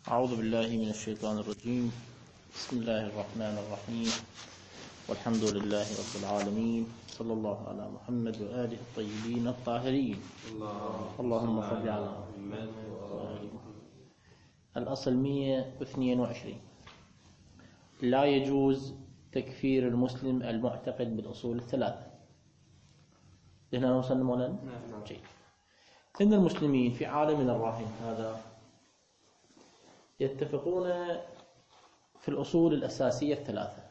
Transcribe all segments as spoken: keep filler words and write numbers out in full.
أعوذ بالله من الشيطان الرجيم. بسم الله الرحمن الرحيم، والحمد لله رب العالمين، صلى الله على محمد وآله الطيبين الطاهرين. اللهم صل على محمد وآل محمد. الأصل مئة واثنين وعشرين. لا يجوز تكفير المسلم المعتقد بالأصول الثلاثة. هنا وصلنا مولانا؟ نعم. جيد. إن المسلمين في عالمنا الراهن هذا يتفقون في الأصول الأساسية الثلاثة،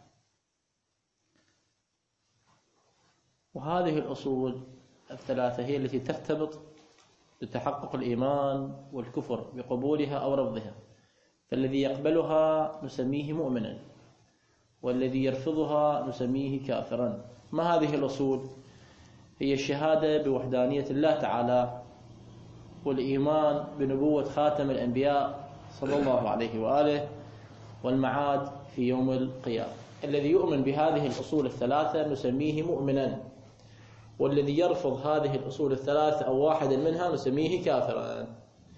وهذه الأصول الثلاثة هي التي ترتبط بتحقق الإيمان والكفر بقبولها أو رفضها، فالذي يقبلها نسميه مؤمنا، والذي يرفضها نسميه كافرا. ما هذه الأصول؟ هي الشهادة بوحدانية الله تعالى، والإيمان بنبوة خاتم الأنبياء صلى الله عليه وآله، والمعاد في يوم القيامة. الذي يؤمن بهذه الأصول الثلاثة نسميه مؤمنا، والذي يرفض هذه الأصول الثلاثة أو واحدا منها نسميه كافرا.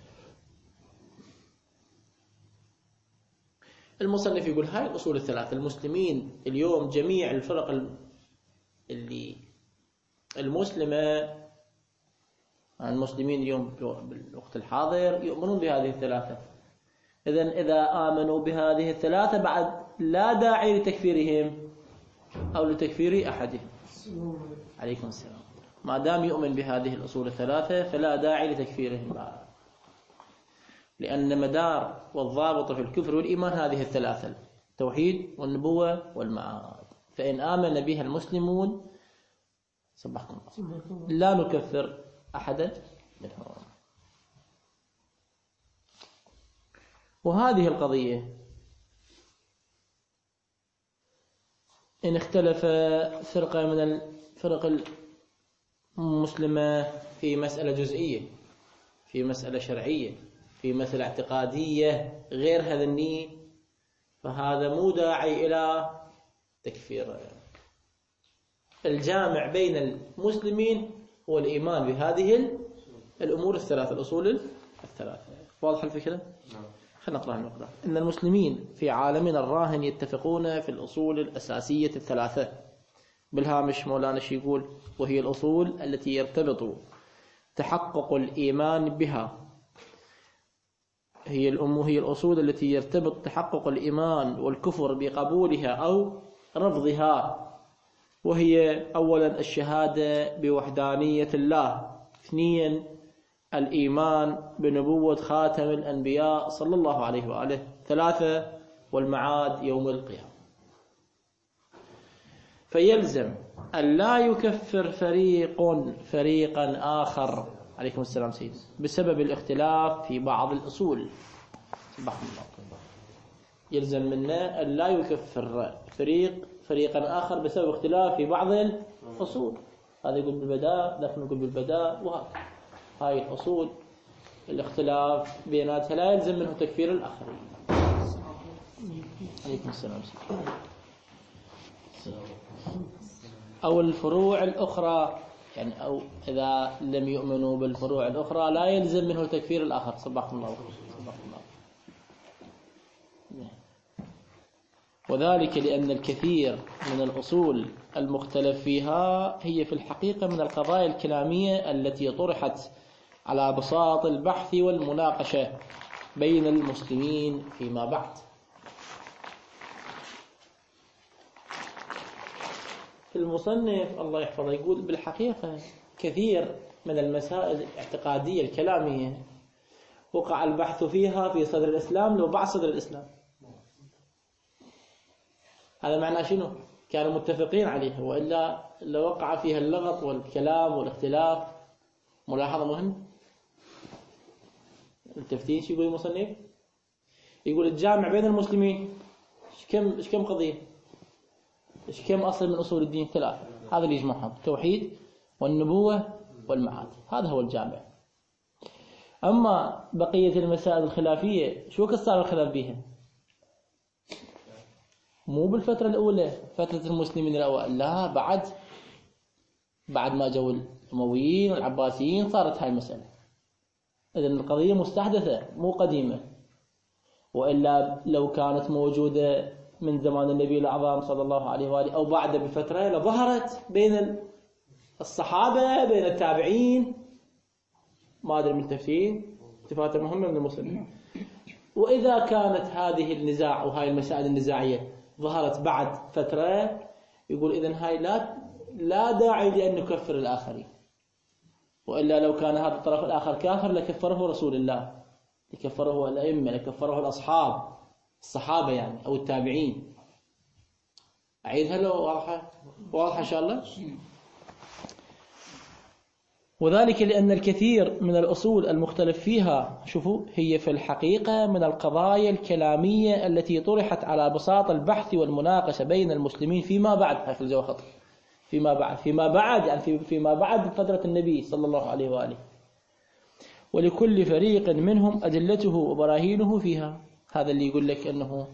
المصنف يقول هاي الأصول الثلاثة المسلمين اليوم، جميع الفرق اللي المسلمة، المسلمين اليوم بالوقت الحاضر يؤمنون بهذه الثلاثة. إذن إذا آمنوا بهذه الثلاثة بعد لا داعي لتكفيرهم أو لتكفير أحدهم. عليكم السلام. ما دام يؤمن بهذه الأصول الثلاثة فلا داعي لتكفيرهم بعد، لأن مدار والضابط في الكفر والإيمان هذه الثلاثة: التوحيد والنبوة والمعاد. فإن آمن بها المسلمون صبحكم الله لا نكفر أحدا منهم. وهذه القضية إن اختلف فرقة من الفرق المسلمة في مسألة جزئية، في مسألة شرعية، في مسألة اعتقادية غير هذا الني، فهذا مو داعي إلى تكفير. الجامع بين المسلمين هو الإيمان بهذه الأمور الثلاثة، الأصول الثلاثة. واضح الفكرة؟ نعم. خلينا نقرأ النقطة. إن المسلمين في عالمنا الراهن يتفقون في الأصول الأساسية الثلاثة. بالهامش مولانا شي يقول: وهي الأصول التي يرتبط تحقق الإيمان بها. هي الأم هي الأصول التي يرتبط تحقق الإيمان والكفر بقبولها أو رفضها. وهي أولا الشهادة بوحدانية الله، اثنين الإيمان بنبوة خاتم الأنبياء صلى الله عليه وآله، ثلاثة والمعاد يوم القيامة. فيلزم أن لا يكفر فريق فريقا آخر، عليكم السلام سيد، بسبب الاختلاف في بعض الأصول. يلزم منا أن لا يكفر فريق فريقا آخر بسبب اختلاف في بعض الأصول. هذا يقول بالبداء، لكن يقول بالبداء، وهكذا. هاي الأصول الاختلاف بيناتها لا يلزم منه تكفير الآخرين. عليكم السلام. أو الفروع الأخرى، يعني أو إذا لم يؤمنوا بالفروع الأخرى لا يلزم منه تكفير الآخر. صباح الله. صباح الله. وذلك لأن الكثير من الأصول المختلف فيها هي في الحقيقة من القضايا الكلامية التي طرحت على بساط البحث والمناقشة بين المسلمين فيما بعد. المصنف الله يحفظه يقول: بالحقيقة كثير من المسائل الاعتقادية الكلامية وقع البحث فيها في صدر الإسلام لو بعد صدر الإسلام. هذا معناه شنو؟ كانوا متفقين عليها، وإلا لوقع فيها اللغط والكلام والاختلاف. ملاحظة مهمة. التفتيش يقول المصنف، يقول الجامع بين المسلمين إيش كم إيش كم قضية، إيش كم أصل من أصول الدين ثلاثة. هذا اللي يجمعهم: التوحيد والنبوة والمعاد. هذا هو الجامع. أما بقية المسائل الخلافية شو كصار الخلاف بها؟ مو بالفترة الأولى، فترة المسلمين الأوائل، لا، بعد بعد ما جو الأمويين والعباسيين صارت هاي المسألة. إذن القضية مستحدثة مو قديمة. وإلا لو كانت موجودة من زمان النبي الأعظم صلى الله عليه وآله أو بعد بفترة لظهرت بين الصحابة بين التابعين، ما أدري من التفسير اتفاقات مهمة من المسلمين. وإذا كانت هذه النزاع وهاي المسائل النزاعية ظهرت بعد فترة، يقول إذن هاي لا لا داعي لأن نكفر الآخرين، وإلا لو كان هذا الطرف الآخر كافر لكفره رسول الله، لكفره الأئمة، لكفره الأصحاب الصحابة يعني أو التابعين. أعيدها له واضحة واضحة إن شاء الله. وذلك لأن الكثير من الأصول المختلف فيها شوفوا هي في الحقيقة من القضايا الكلامية التي طرحت على بساط البحث والمناقشة بين المسلمين فيما بعد. في الجو خطر فيما بعد فيما بعد يعني في فيما بعد فترة النبي صلى الله عليه وآله. ولكل فريق منهم أدلته وبراهينه فيها. هذا اللي يقول لك أنه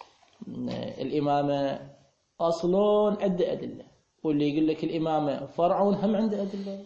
الإمامة أصل عنده أدلة، واللي يقول لك الإمامة فرع هم عنده أدلة.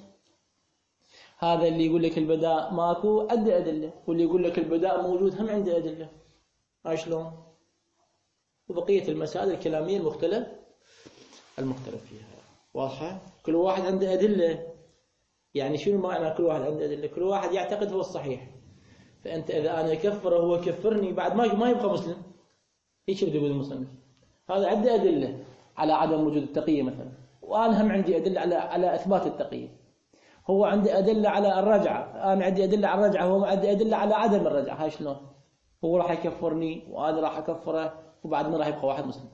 هذا اللي يقول لك البداء ماكو عنده أدلة، واللي يقول لك البداء موجود هم عنده أدلة. هاي شلون؟ وبقية المسائل الكلامية المختلف المختلف فيها واضحة. كل واحد عنده أدلة. يعني شنو معنى كل واحد عنده أدلة؟ كل واحد يعتقد هو الصحيح. فأنت إذا أنا كفره هو كفرني بعد ما ما يبقى مسلم. هيك بده يقول المسلم. هذا عنده أدلة على عدم وجود التقية مثلا، وأنا هم عندي أدلة على على إثبات التقية. هو عنده أدلة على الرجعة، أنا عندي أدلة على الرجعة، هو عندي أدلة على عدم الرجعة. هاي شلون؟ هو راح يكفرني وأنا راح أكفره وبعد ما راح يبقى واحد مسلم.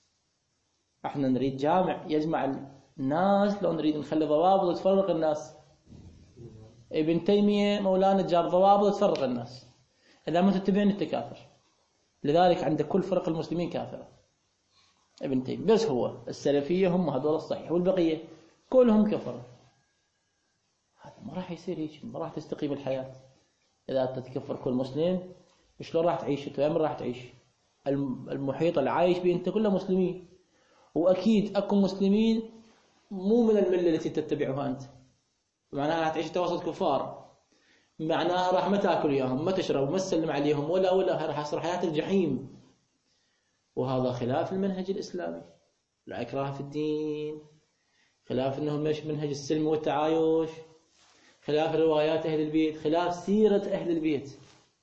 احنا نريد جامع يجمع الناس، لو نريد نخلي ضوابط وتفرق الناس. ابن تيمية مولانا جاب ضوابط وتفرق الناس. إذا ما تتبعين أنت كافر. لذلك عند كل فرق المسلمين كافرة. ابن تيمية بس هو السلفية هم هذول الصحيح، والبقية كلهم كفروا. هذا ما راح يصير هيك، ما راح تستقيم الحياة. إذا تتكفر كل مسلم شلون راح تعيش؟ أنت وين راح تعيش؟ المحيط اللي عايش به أنت كله مسلمين، وأكيد أكو مسلمين مو من الملة التي تتبعها أنت. معناها راح تعيش توسط كفار، معناها راح ما تاكل وياهم، ما تشرب، ما تسلم عليهم، ولا ولا راح يصير حياة الجحيم. وهذا خلاف المنهج الإسلامي. لا إكراه في الدين، خلاف أنه مش منهج السلم والتعايش، خلاف روايات أهل البيت، خلاف سيرة أهل البيت،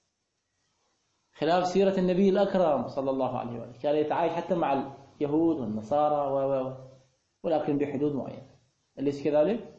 خلاف سيرة النبي الأكرم صلى الله عليه وسلم. كان يتعايش حتى مع اليهود والنصارى و و ولكن بحدود معينة. أليس كذلك؟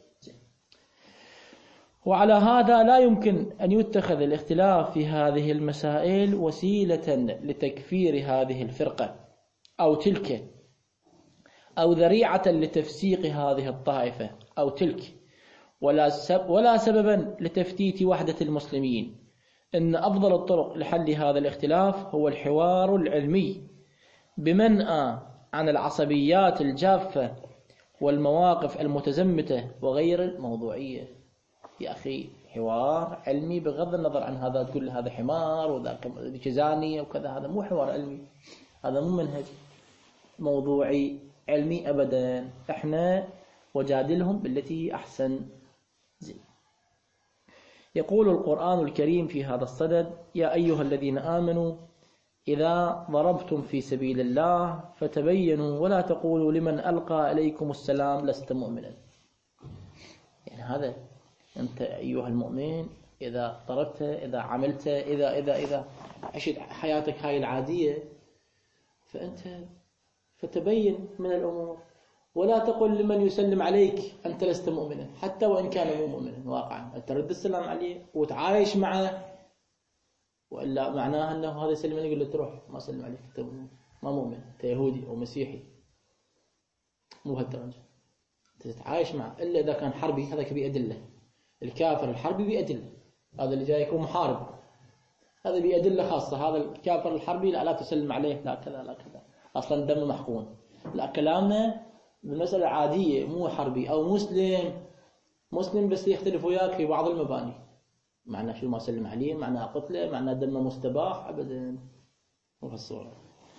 وعلى هذا لا يمكن أن يتخذ الاختلاف في هذه المسائل وسيلة لتكفير هذه الفرقة أو تلك، أو ذريعة لتفسيق هذه الطائفة أو تلك، ولا سب ولا سببا لتفتيت وحدة المسلمين. إن أفضل الطرق لحل هذا الاختلاف هو الحوار العلمي بمنأى عن العصبيات الجافة والمواقف المتزمتة وغير الموضوعية. يا أخي حوار علمي بغض النظر عن هذا تقول هذا حمار وذاك جزاني وكذا، هذا مو حوار علمي، هذا مو منهج موضوعي علمي أبدا. احنا وجادلهم بالتي هي أحسن. زي. يقول القرآن الكريم في هذا الصدد: يا أيها الذين آمنوا إذا ضربتم في سبيل الله فتبينوا ولا تقولوا لمن ألقى إليكم السلام لست مؤمنا. يعني هذا أنت أيها المؤمن إذا ضربت، إذا عملت، إذا إذا إذا عشت حياتك هاي العادية، فأنت فتبين من الأمور، ولا تقل لمن يسلم عليك أنت لست مؤمنا، حتى وإن كان مو مؤمنا واقعا. ترد السلام عليه وتعايش معه، وإلا معناها أنه هذا يسلم عليك يقول له تروح ما سلم عليك، أنت ما مؤمن، أنت يهودي أو مسيحي. مو بهالدرجة. تتعايش معه إلا إذا كان حربي، هذا كبي أدلة. الكافر الحربي بأدلة، هذا اللي جاي يكون محارب هذا بأدلة خاصة. هذا الكافر الحربي لا لا تسلم عليه، لا كذا لا كذا، أصلا دمه محقون. لا، كلامنا بالمسألة عادية، مو حربي أو مسلم مسلم بس يختلف وياك في بعض المباني. معناه شو ما سلم عليه، معناه قتله، معناه دمه مستباح، أبدا مو بهالصورة.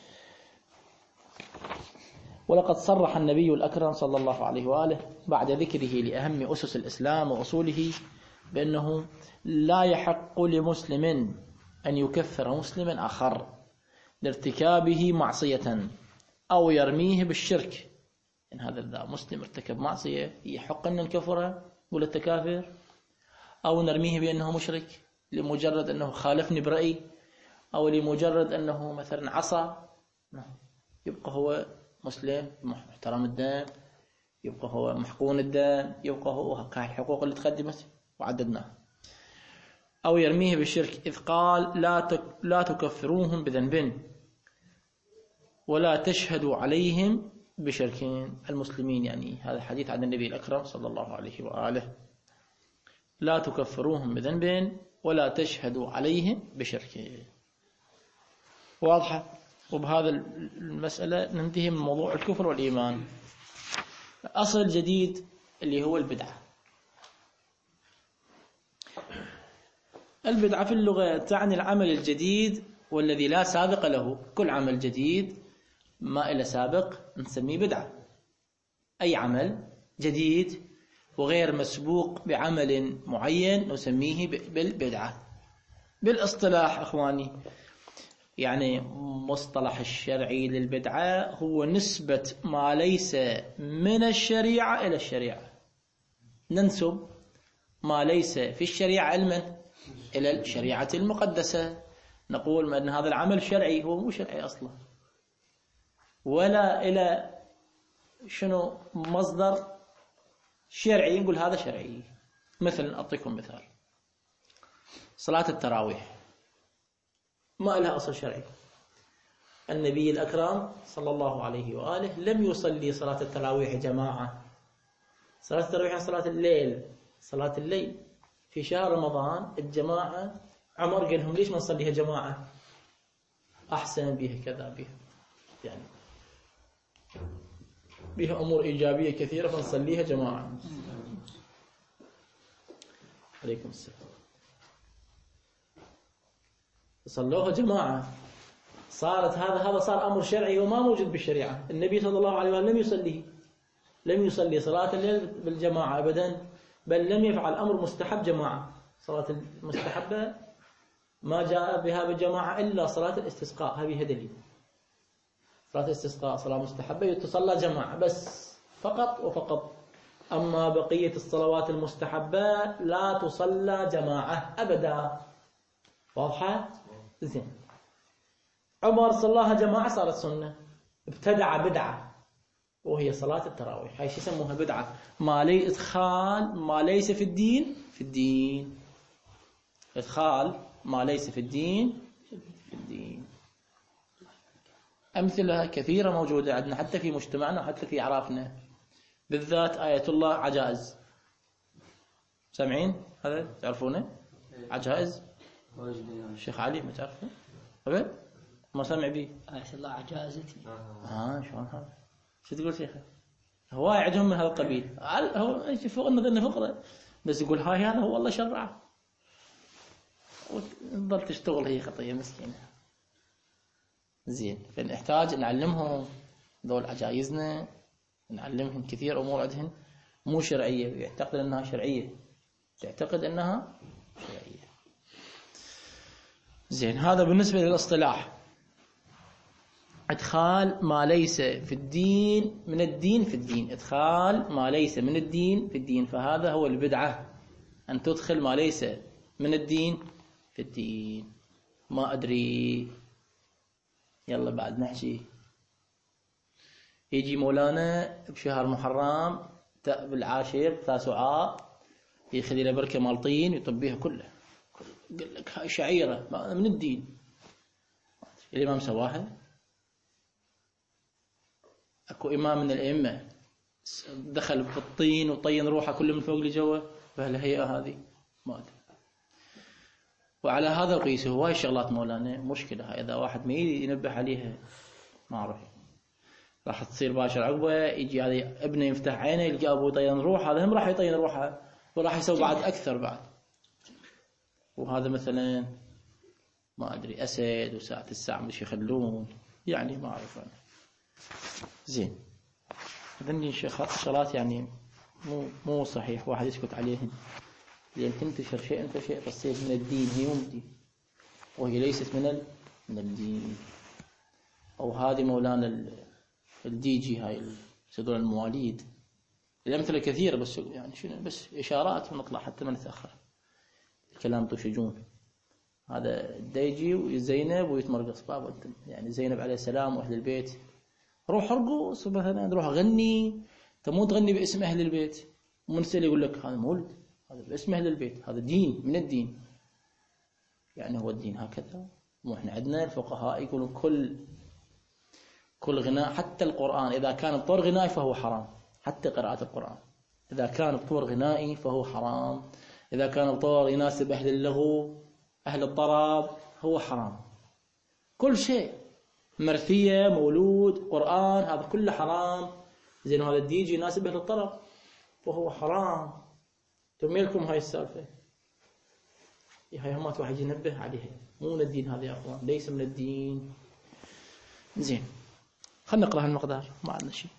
ولقد صرح النبي الأكرم صلى الله عليه وآله بعد ذكره لأهم أسس الإسلام وأصوله بأنه لا يحق لمسلم أن يكفر مسلما آخر لارتكابه معصية أو يرميه بالشرك. إن هذا إذا مسلم ارتكب معصية يحق أن نكفره ولا التكافر، أو نرميه بأنه مشرك لمجرد أنه خالفني برأي، أو لمجرد أنه مثلا عصى، يبقى هو مسلم محترم الدم، يبقى هو محقون الدم، يبقى هو كاي الحقوق اللي تقدمت وعددناها. أو يرميه بالشرك، إذ قال لا تك لا تكفروهم بذنب ولا تشهدوا عليهم بشركين المسلمين. يعني هذا حديث عن النبي الأكرم صلى الله عليه وآله، لا تكفروهم بذنب ولا تشهدوا عليهم بشركين. واضحة؟ وبهذا المسألة ننتهي من موضوع الكفر والإيمان. أصل جديد اللي هو البدعة. البدعة في اللغة تعني العمل الجديد والذي لا سابق له. كل عمل جديد ما إلى سابق نسميه بدعة. أي عمل جديد وغير مسبوق بعمل معين نسميه بالبدعة. بالاصطلاح أخواني، يعني مصطلح الشرعي للبدعة هو نسبة ما ليس من الشريعة إلى الشريعة. ننسب ما ليس في الشريعة علما إلى الشريعة المقدسة. نقول أن هذا العمل شرعي، هو مو شرعي أصلا، ولا إلى شنو مصدر شرعي نقول هذا شرعي. مثلا أعطيكم مثال، صلاة التراويح ما لها أصل شرعي. النبي الأكرم صلى الله عليه وآله لم يصلي صلاة التراويح جماعة. صلاة التراويح صلاة الليل، صلاة الليل في شهر رمضان الجماعة. عمر قال لهم ليش ما نصليها جماعة؟ أحسن بها كذا بها، يعني بها أمور إيجابية كثيرة فنصليها جماعة. عليكم السلام. صلوها جماعة، صارت هذا هذا صار أمر شرعي وما موجود بالشريعة. النبي صلى الله عليه وسلم لم يصلي لم يصلي صلاة الليل بالجماعة أبدا، بل لم يفعل أمر مستحب جماعة. صلاة المستحبة ما جاء بها بالجماعة إلا صلاة الاستسقاء، هذه دليل. صلاة الاستسقاء صلاة مستحبة يتصلى جماعة بس، فقط وفقط. أما بقية الصلوات المستحبة لا تصلى جماعة أبدا. واضحة؟ زين. عمر صلاها جماعة صارت سنة، ابتدع بدعة وهي صلاة التراويح. هاي شو يسموها؟ بدعة. ما لي إدخال ما ليس في الدين في الدين. إدخال ما ليس في الدين في الدين. أمثلة كثيرة موجودة عندنا حتى في مجتمعنا وحتى في أعرافنا، بالذات آية الله عجائز. سامعين هذا؟ تعرفونه؟ عجائز؟ الشيخ علي ما تعرفه؟ أبد؟ ما سمع به؟ آية الله عجائزتي. آه شلون هذا؟ شو تقول شيخ؟ هواي عندهم من هذا القبيل. هو فوق النظر فقرة، بس يقول هاي هذا هو الله شرعه، وتظل تشتغل هي خطية مسكينة. زين، فنحتاج نعلمهم ذول عجائزنا، نعلمهم كثير أمور عندهم مو شرعية، يعتقد أنها شرعية، تعتقد أنها شرعية. زين، هذا بالنسبة للاصطلاح. إدخال ما ليس في الدين من الدين في الدين. إدخال ما ليس من الدين في الدين، فهذا هو البدعة، أن تدخل ما ليس من الدين في الدين. ما أدري، يلا بعد نحكي. يجي مولانا بشهر محرم بالعاشر تاسعاء ياخذ له بركة مالطين يطبيها كلها، يقول لك هاي شعيرة من الدين. الإمام سواها؟ أكو إمام من الأئمة دخل في الطين وطين روحه كله من فوق لجوا بهالهيئة هذه؟ ما أدري. وعلى هذا القيس هواي الشغلات مولانا مشكلة. إذا واحد ما ينبه عليها ما أعرف راح تصير باشر عقبه. يجي هذا ابنه يفتح عينه يلقى أبوه يطين روح، هذا هم راح يطين روحه وراح يسوي بعد أكثر بعد. وهذا مثلا ما أدري أسد وساعة الساعة مش يخلون، يعني ما أعرف أنا. زين، هذني شغلات يعني مو مو صحيح واحد يسكت عليهن، لأن تنتشر شيء انت شيء تصير من الدين، هي مو من الدين وهي ليست من من الدين. أو هذه مولانا الدي جي، هاي يصيرون المواليد. الأمثلة كثيرة بس يعني شنو بس إشارات ونطلع حتى ما نتأخر. الكلام توشجون. هذا الديجي وزينب ويتمرقص بابا أنت يعني زينب عليه السلام وأهل البيت، روح ارقص مثلا، روح غني، تمو تغني باسم أهل البيت. ومنسل يقول لك هذا مولد، هذا باسم أهل البيت، هذا دين من الدين. يعني هو الدين هكذا. وإحنا عندنا الفقهاء يقولون كل كل غناء حتى القرآن إذا كان بطور غنائي فهو حرام. حتى قراءة القرآن إذا كان بطور غنائي فهو حرام. إذا كان بطور يناسب أهل اللغو أهل الطرب هو حرام. كل شيء مرثية مولود قرآن هذا كله حرام. زين هذا الديجي يناسب أهل الطرب فهو حرام. تميلكم هاي السالفة، هاي همات واحد ينبه عليها. مو من الدين هذا يا أخوان، ليس من الدين. زين خلنا نقرأ هالمقدار ما عندنا شيء.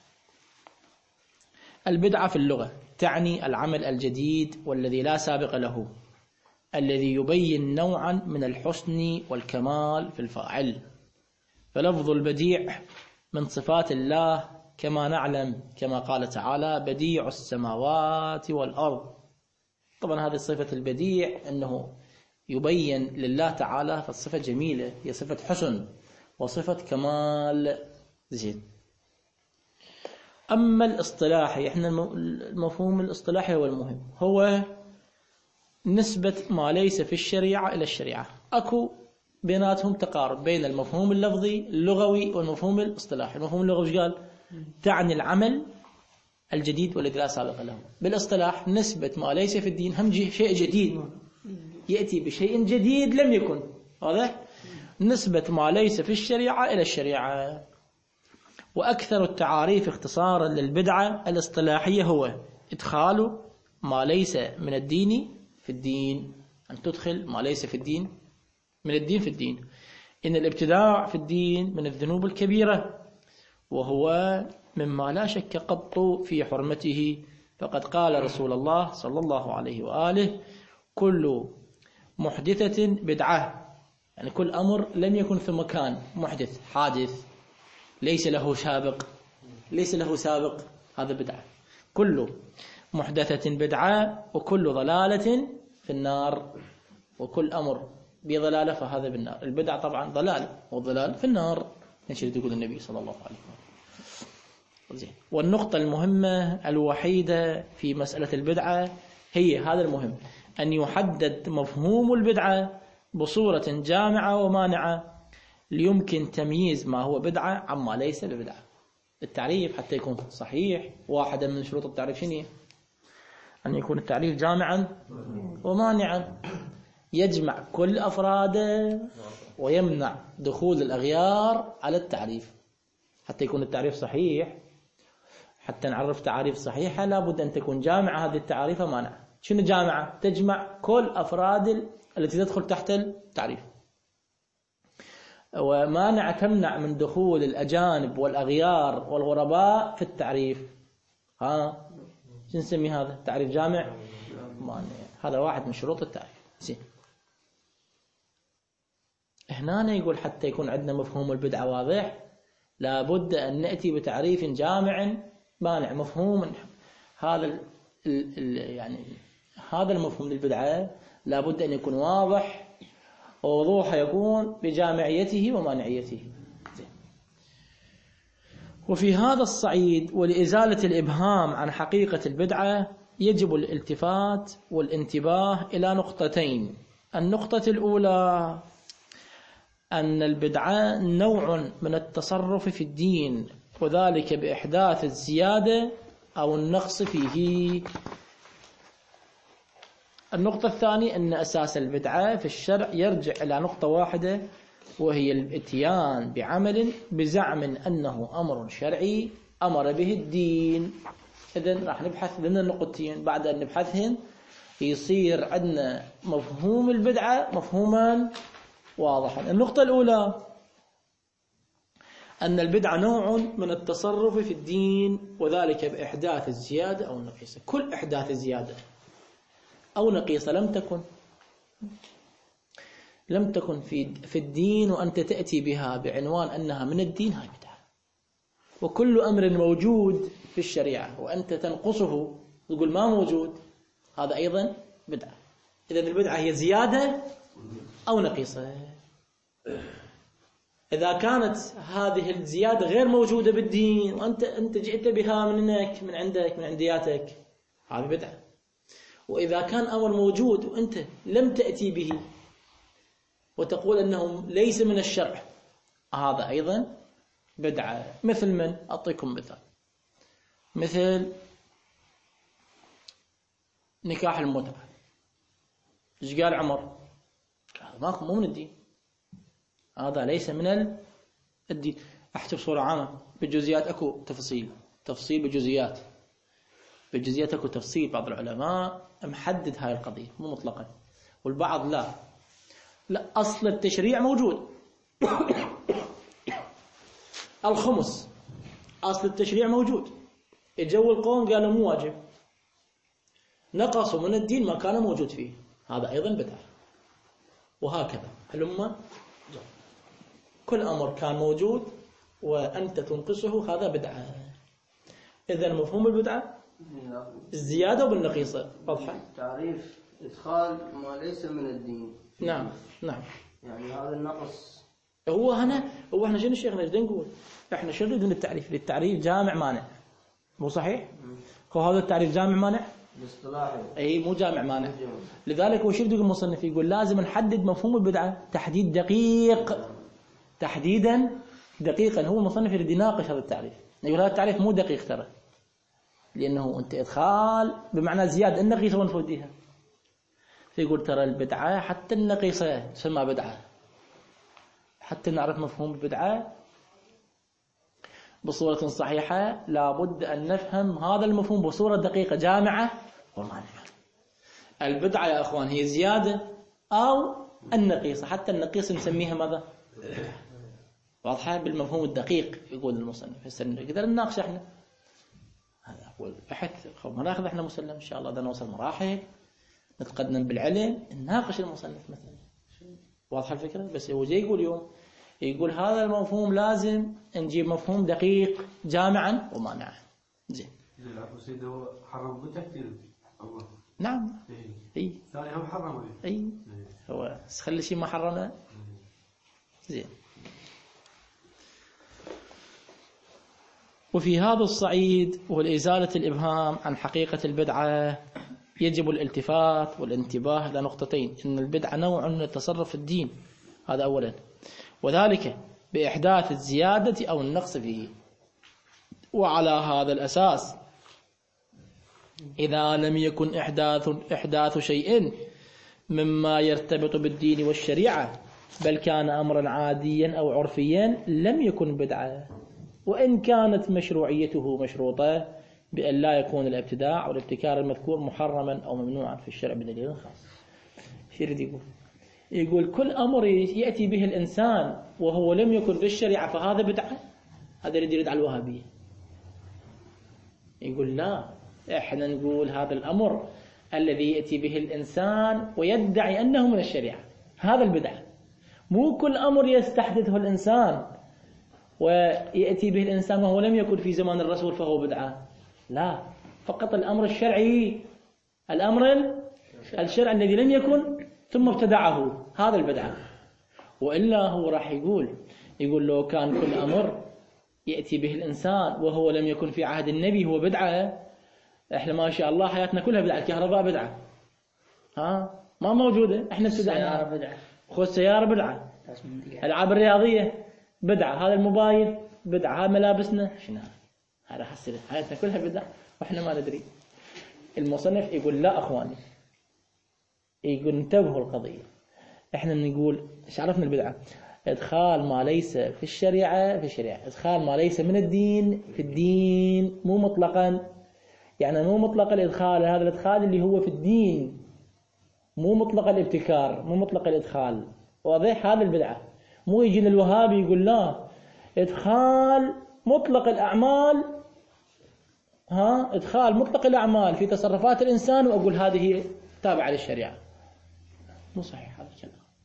البدعة في اللغة تعني العمل الجديد والذي لا سابق له، الذي يبين نوعا من الحسن والكمال في الفاعل. فلفظ البديع من صفات الله كما نعلم، كما قال تعالى بديع السماوات والأرض. طبعا هذه صفة البديع أنه يبين لله تعالى، فالصفة جميلة، هي صفة حسن وصفة كمال. زين. أما الاصطلاحي، إحنا المفهوم الاصطلاحي هو المهم، هو نسبة ما ليس في الشريعة إلى الشريعة. أكو بيناتهم تقارب بين المفهوم اللفظي اللغوي والمفهوم الاصطلاحي. المفهوم اللغوي ايش قال؟ تعني العمل الجديد والذي لا سابق له. بالاصطلاح نسبة ما ليس في الدين، هم شيء جديد يأتي بشيء جديد لم يكن. واضح؟ نسبة ما ليس في الشريعة إلى الشريعة. وأكثر التعاريف اختصارا للبدعة الاصطلاحية هو إدخال ما ليس من الدين في الدين. أن تدخل ما ليس في الدين من الدين في الدين. إن الابتداع في الدين من الذنوب الكبيرة، وهو مما لا شك قط في حرمته. فقد قال رسول الله صلى الله عليه وآله كل محدثة بدعة. يعني كل أمر لم يكن في مكان محدث حادث ليس له سابق، ليس له سابق هذا بدعة. كل محدثة بدعة وكل ضلالة في النار. وكل أمر بضلالة فهذا بالنار. البدعة طبعا ضلال والضلال في النار، نشر تقول النبي صلى الله عليه وسلم. زين. والنقطة المهمة الوحيدة في مسألة البدعة هي هذا المهم، أن يحدد مفهوم البدعة بصورة جامعة ومانعة ليمكن تمييز ما هو بدعة عما ليس ببدعة. التعريف حتى يكون صحيح، واحدة من شروط التعريف شنو؟ أن يكون التعريف جامعا ومانعا، يجمع كل أفراده ويمنع دخول الأغيار على التعريف. حتى يكون التعريف صحيح، حتى نعرف تعريف صحيحة لابد أن تكون جامعة هذه التعريف ومانعة. شنو جامعة؟ تجمع كل أفراد التي تدخل تحت التعريف. ومانعة تمنع من دخول الأجانب والأغيار والغرباء في التعريف. ها شو نسمي هذا؟ تعريف جامع مانع. هذا واحد من شروط التعريف. زين. هنا يقول حتى يكون عندنا مفهوم البدعة واضح لابد أن نأتي بتعريف جامع مانع. مفهوم هذا ال ال يعني هذا المفهوم للبدعة لابد أن يكون واضح، ووضوح يكون بجامعيته ومانعيته. زين. وفي هذا الصعيد ولإزالة الإبهام عن حقيقة البدعة يجب الالتفات والانتباه إلى نقطتين. النقطة الأولى أن البدعة نوع من التصرف في الدين، وذلك بإحداث الزيادة أو النقص فيه. النقطة الثانية أن أساس البدعة في الشرع يرجع إلى نقطة واحدة، وهي الاتيان بعمل بزعم أنه أمر شرعي أمر به الدين. إذن راح نبحث لنا النقطتين، بعد أن نبحثهن يصير عندنا مفهوم البدعة مفهوما واضحا. النقطة الأولى أن البدعة نوع من التصرف في الدين، وذلك بإحداث الزيادة أو النقيصة. كل إحداث زيادة أو نقيصة لم تكن لم تكن في في الدين وأنت تأتي بها بعنوان أنها من الدين، هاي بدعة. وكل أمر موجود في الشريعة وأنت تنقصه تقول ما موجود، هذا أيضا بدعة. إذا البدعة هي زيادة أو نقيصة. إذا كانت هذه الزيادة غير موجودة بالدين وأنت أنت جئت بها منك من عندك من عندياتك، هذه بدعة. وإذا كان أمر موجود وأنت لم تأتي به وتقول أنه ليس من الشرع، هذا أيضا بدعة. مثل من؟ أعطيكم مثال، مثل نكاح المتعة. إيش قال عمر؟ قال ماكو، مو من الدين، هذا ليس من الدين. أحسب صورة عامة، بالجزئيات أكو تفصيل، تفصيل بجزئيات، بالجزئيات أكو تفصيل. بعض العلماء محدد هاي القضية مو مطلقا، والبعض لا لا أصل التشريع موجود. الخمس أصل التشريع موجود، الجو القوم قالوا مو واجب، نقصوا من الدين ما كان موجود فيه، هذا أيضا بدعة. وهكذا هلما كل أمر كان موجود وأنت تنقصه، هذا بدعة. إذا مفهوم البدعة الزيادة وبالنقيصة واضحة. تعريف إدخال ما ليس من الدين. نعم نعم. يعني هذا النقص هو هنا هو احنا شنو شيخنا ايش نقول؟ احنا شو نريد من التعريف؟ للتعريف جامع مانع، مو صحيح؟ هو هذا التعريف جامع مانع؟ الاصطلاحي اي مو جامع مانع. لذلك هو شو يقول المصنف؟ يقول لازم نحدد مفهوم البدعة تحديد دقيق، تحديدا دقيقا. هو المصنف يريد يناقش هذا التعريف، يقول هذا التعريف مو دقيق ترى، لأنه أنت إدخال بمعنى زيادة النقيصة ونفوديها. فيقول ترى البدعة حتى النقيصة تسمى بدعة. حتى نعرف مفهوم البدعة بصورة صحيحة لابد أن نفهم هذا المفهوم بصورة دقيقة جامعة ومانعة. البدعة يا أخوان هي زيادة أو النقيصة، حتى النقيصة نسميها ماذا؟ واضحة بالمفهوم الدقيق. يقول المصنف هسه نقدر نناقش احنا، هذا هو البحث. ما ناخذ احنا مسلم ان شاء الله، بدنا نوصل مراحل نتقدم بالعلم نناقش المصنف مثلا. واضحة الفكرة؟ بس هو جاي يقول اليوم، يقول هذا المفهوم لازم نجيب مفهوم دقيق جامعا ومانعا. زين. لا سيدي هو حرم بالتكفير الله. نعم. اي. اي. ثاني هو حرم. اي. هو خلي شيء ما حرمه. زين. وفي هذا الصعيد والإزالة الإبهام عن حقيقة البدعة يجب الالتفات والانتباه إلى نقطتين: إن البدعة نوع من التصرف في الدين، هذا أولا، وذلك بإحداث الزيادة أو النقص فيه. وعلى هذا الأساس إذا لم يكن إحداث إحداث شيء مما يرتبط بالدين والشريعة بل كان أمرا عاديا أو عرفيا لم يكن بدعة، وإن كانت مشروعيته مشروطة بأن لا يكون الابتداع والابتكار المذكور محرما أو ممنوعا في الشرع بدليل خاص. شو يريد يقول؟ يقول كل أمر يأتي به الإنسان وهو لم يكن في الشريعة فهذا بدعة. هذا يريد يريد على الوهابية. يقول لا، إحنا نقول هذا الأمر الذي يأتي به الإنسان ويدعي أنه من الشريعة هذا البدعة. مو كل أمر يستحدثه الإنسان ويأتي به الإنسان وهو لم يكن في زمان الرسول فهو بدعة. لا، فقط الأمر الشرعي، الأمر الشرعي الذي لم يكن ثم ابتدعه هذا البدعة. وإلا هو راح يقول يقول لو كان كل أمر يأتي به الإنسان وهو لم يكن في عهد النبي هو بدعة، إحنا ما شاء الله حياتنا كلها بدعة. الكهرباء بدعة، ها ما موجودة، إحنا ابتدعنا. بدعة، خذ سيارة بدعة، الألعاب الرياضية بدعة، هذا الموبايل بدعة، هذا ملابسنا شنو هذا؟ حسنا حياتنا كلها بدعة وإحنا ما ندري. المصنف يقول لا أخواني، يقول انتبهوا القضية. إحنا نقول إيش عرفنا البدعة؟ إدخال ما ليس في الشريعة في الشريعة، إدخال ما ليس من الدين في الدين، مو مطلقا. يعني مو مطلق الإدخال، هذا الإدخال اللي هو في الدين، مو مطلق الابتكار، مو مطلق الإدخال. واضح؟ هذا البدعة. مو يجي للوهابي يقول لا إدخال مطلق الأعمال، ها إدخال مطلق الأعمال في تصرفات الإنسان وأقول هذه تابعة للشريعة. مو صحيح هذا الكلام.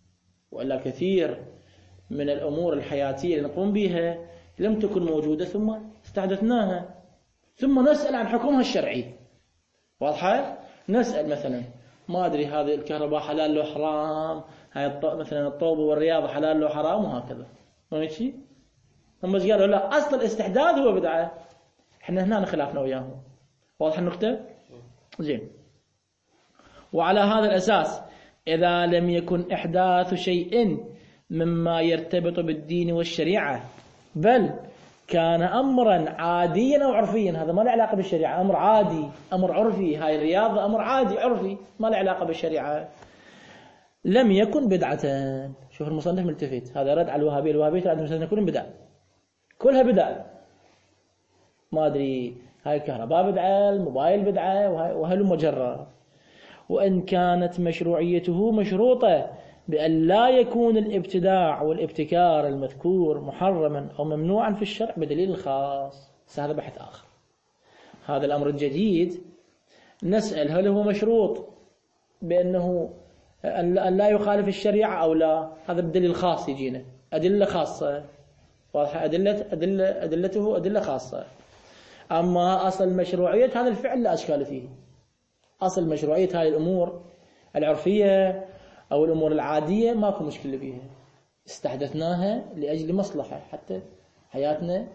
وإلا كثير من الأمور الحياتية اللي نقوم بها لم تكن موجودة ثم استحدثناها، ثم نسأل عن حكمها الشرعي. واضحة؟ نسأل مثلا ما أدري هذه الكهرباء حلال لو حرام، هاي مثلا الطوب والرياضة حلال لو حرام، وهكذا. ما شيء؟ هم بس قالوا لا، أصل الاستحداث هو بدعة. احنا هنا خلافنا وياهم. واضح النقطة؟ زين. وعلى هذا الأساس إذا لم يكن إحداث شيء مما يرتبط بالدين والشريعة بل كان أمرا عاديا أو عرفيا، هذا ما له علاقة بالشريعة، أمر عادي، أمر عرفي، هاي الرياضة أمر عادي عرفي ما له علاقة بالشريعة، لم يكن بدعة. شوف المصنف ملتفت، هذا رد على الوهابية. الوهابية عندهم يكون بدعة، كلها بدعة. ما أدري هاي الكهرباء بدعة، الموبايل بدعة، وهل مجرى. وإن كانت مشروعيته مشروطة بأن لا يكون الابتداع والابتكار المذكور محرما أو ممنوعا في الشرع بدليل خاص، هذا بحث آخر. هذا الأمر الجديد نسأل هل هو مشروط بأنه أن لا يخالف الشريعة أو لا، هذا بدليل خاص يجينا، أدلة خاصة واضحة، أدلة أدلة أدلته أدلة خاصة. أما أصل مشروعية هذا الفعل لا أشكال فيه. أصل مشروعية هذه الأمور العرفية أو الأمور العادية ماكو مشكلة فيها، استحدثناها لأجل مصلحة حتى حياتنا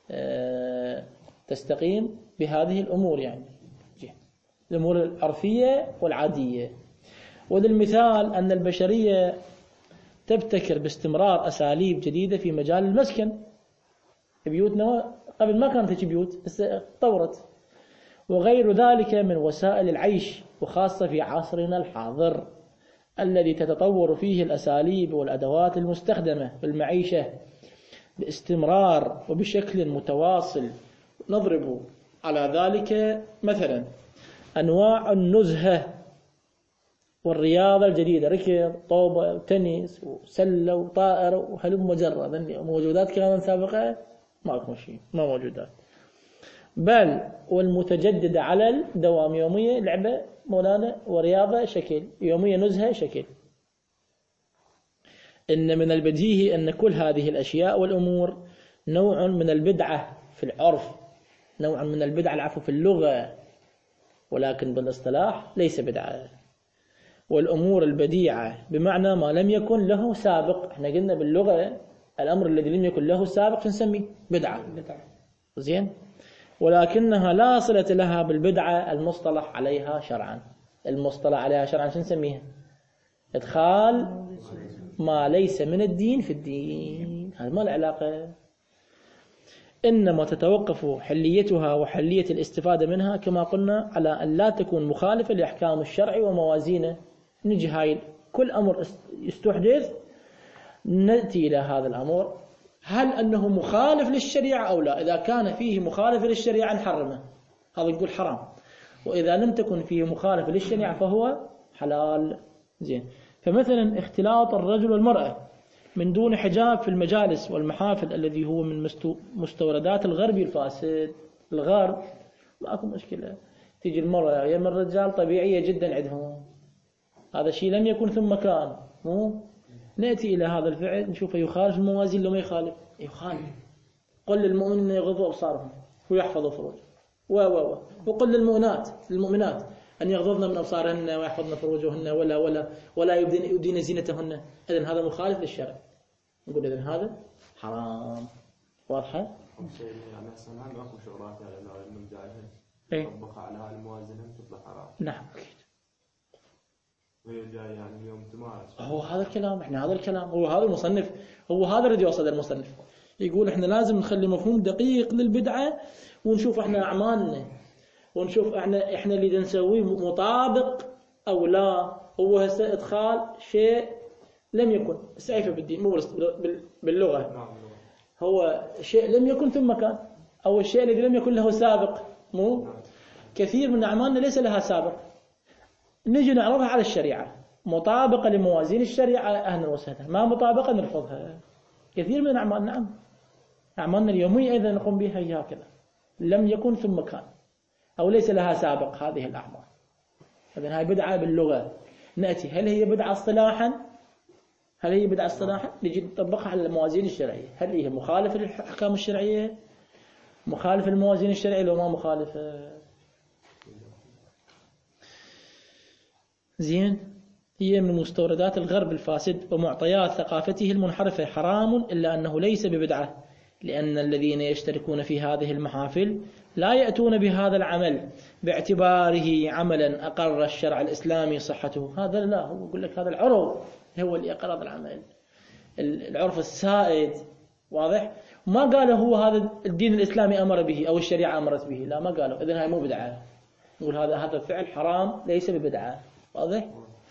تستقيم بهذه الأمور، يعني الأمور العرفية والعادية. وللمثال أن البشرية تبتكر باستمرار أساليب جديدة في مجال المسكن. بيوتنا قبل ما كانت هيك بيوت، بس تطورت. وغير ذلك من وسائل العيش، وخاصة في عصرنا الحاضر الذي تتطور فيه الأساليب والأدوات المستخدمة في المعيشة باستمرار وبشكل متواصل. نضرب على ذلك مثلا أنواع النزهة والرياضة الجديدة، ركض، طوبة، تنس، وسلة، وطائرة، وهلم مجرد موجودات كانت سابقة ما شيء، ما موجودات. بل والمتجددة على الدوام، يومية لعبة مولانا ورياضة شكل، يومية نزهة شكل. إن من البديهي أن كل هذه الأشياء والأمور نوع من البدعة في العرف، نوع من البدعة العفو في اللغة، ولكن بالاصطلاح ليس بدعة. والأمور البديعة بمعنى ما لم يكن له سابق. احنا قلنا باللغة الأمر الذي لم يكن له سابق نسميه بدعة، زين، ولكنها لا صلة لها بالبدعة المصطلح عليها شرعا. المصطلح عليها شرعا شو نسميها؟ إدخال ما ليس من الدين في الدين، هذا ما له علاقة. إنما تتوقف حليتها وحلية الاستفادة منها كما قلنا على أن لا تكون مخالفة لأحكام الشرع وموازينه. نجي هاي كل أمر يستحدث نأتي إلى هذا الأمر، هل أنه مخالف للشريعة أو لا؟ إذا كان فيه مخالف للشريعة نحرمه، هذا نقول حرام. وإذا لم تكن فيه مخالف للشريعة فهو حلال. زين. فمثلا اختلاط الرجل والمرأة من دون حجاب في المجالس والمحافل الذي هو من مستوردات الغرب الفاسد. الغرب ما أكو مشكلة، تيجي المرأة يا من الرجال طبيعية جدا عندهم، هذا شيء لم يكن ثم كان. مو نأتي إلى هذا الفعل نشوفه يخالف الموازين لو ما يخالف، يخالف. قل للمؤمنين يغضوا أبصارهم ويحفظوا فروجهم و و و وقل للمؤمنات المؤمنات أن يغضضن من أبصارهن ويحفظن فروجهن ولا ولا ولا يبدين يبدين زينتهن. إذن هذا مخالف للشرع، نقول إذن هذا حرام. واضحة؟ يعني أحسن ما ماكو شغلات على نوع المبدعين تطبق على هاي الموازنة تطلع حرام. نعم أكيد. وهي جاي يعني اليوم تمارس. هو هذا الكلام، إحنا هذا الكلام هو هذا المصنف، هو هذا الذي يقصد المصنف. يقول إحنا لازم نخلي مفهوم دقيق للبدعة، ونشوف إحنا أعمالنا، ونشوف إحنا إحنا اللي نسويه مطابق أو لا. هو هسه إدخال شيء لم يكن سعيفة بالدين، مو باللغة، هو شيء لم يكن ثم كان، أو الشيء الذي لم يكن له سابق. مو كثير من أعمالنا ليس لها سابق، نجي نعرضها على الشريعة مطابقة لموازين الشريعة، أهلا وسهلا. ما مطابقة نرفضها. كثير من الأعمال، نعم، أعمالنا اليومية أيضا نقوم بها هي هكذا، لم يكن ثم كان، أو ليس لها سابق هذه الأعمال. إذن هاي بدعة باللغة. نأتي هل هي بدعة اصطلاحا؟ هل هي بدعة اصطلاحا؟ نجي نطبقها على الموازين الشرعية. هل هي مخالفة للأحكام الشرعية؟ مخالفة للموازين الشرعية لو ما مخالفة؟ زين. هي من مستوردات الغرب الفاسد ومعطيات ثقافته المنحرفة، حرام إلا أنه ليس ببدعة، لأن الذين يشتركون في هذه المحافل لا يأتون بهذا العمل باعتباره عملا أقر الشرع الإسلامي صحته. هذا لا، هو يقول لك هذا العرف هو اللي أقر هذا العمل، العرف السائد، واضح؟ ما قاله هو هذا الدين الإسلامي أمر به أو الشريعة أمرت به، لا ما قاله. إذن هاي مو بدعة، نقول هذا هذا الفعل حرام ليس ببدعة، واضح؟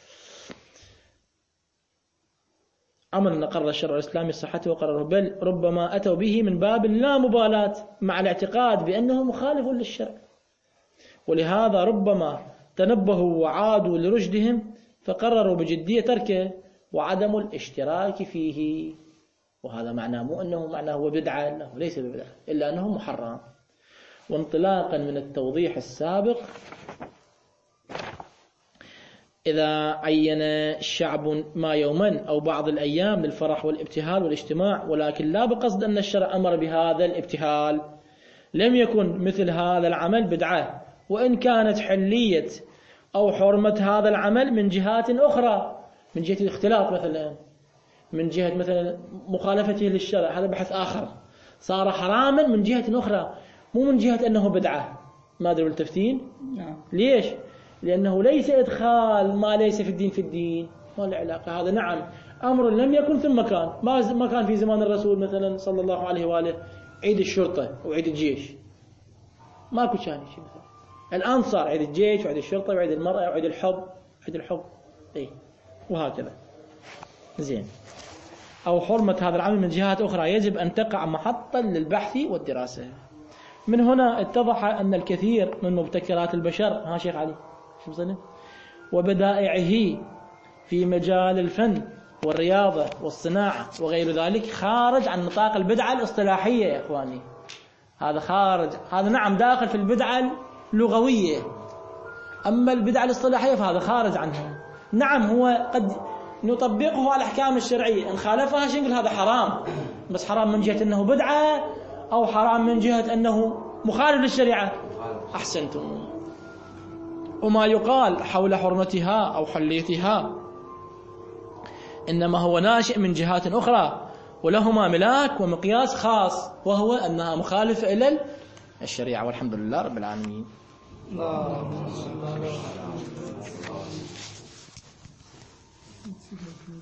عمل أقر الشرع الإسلامي صحته وقرره، بل ربما أتوا به من باب لا مبالاة مع الاعتقاد بأنه مخالف للشرع، ولهذا ربما تنبهوا وعادوا لرشدهم فقرروا بجدية تركه وعدم الاشتراك فيه. وهذا معناه مو أنه معناه هو بدعة، أنه ليس ببدعة إلا أنه محرم. وانطلاقا من التوضيح السابق، إذا عين الشعب ما يوما أو بعض الأيام للفرح والابتهال والاجتماع، ولكن لا بقصد أن الشرع أمر بهذا الابتهال، لم يكن مثل هذا العمل بدعة، وإن كانت حلية أو حرمة هذا العمل من جهات أخرى، من جهة الاختلاط مثلا، من جهة مثلا مخالفته للشرع، هذا بحث آخر، صار حراما من جهة أخرى، مو من جهة أنه بدعة. ما أدري بالتفتين؟ ليش؟ لأنه ليس إدخال ما ليس في الدين في الدين، ما له علاقة. هذا نعم أمر لم يكن ثم كان، ما ما كان في زمان الرسول مثلا صلى الله عليه وآله عيد الشرطة وعيد الجيش، ماكو كان شيء مثلا. الآن صار عيد الجيش وعيد الشرطة وعيد المرأة وعيد الحب، عيد الحب إيه، وهكذا. زين. أو حرمة هذا العمل من جهات أخرى يجب أن تقع محطا للبحث والدراسة. من هنا اتضح أن الكثير من مبتكرات البشر، ها شيخ علي شو مصنف، وبدائعه في مجال الفن والرياضة والصناعة وغير ذلك خارج عن نطاق البدعة الاصطلاحية يا إخواني. هذا خارج، هذا نعم داخل في البدعة اللغوية، أما البدعة الاصطلاحية فهذا خارج عنها. نعم هو قد نطبقه على الأحكام الشرعية، إن خالفها شنقول هذا حرام، بس حرام من جهة أنه بدعة أو حرام من جهة أنه مخالف للشريعة. أحسنتم. وما يقال حول حرمتها أو حليتها إنما هو ناشئ من جهات أخرى، ولهما ملاك ومقياس خاص، وهو أنها مخالفة إلى الشريعة. والحمد لله رب العالمين. الله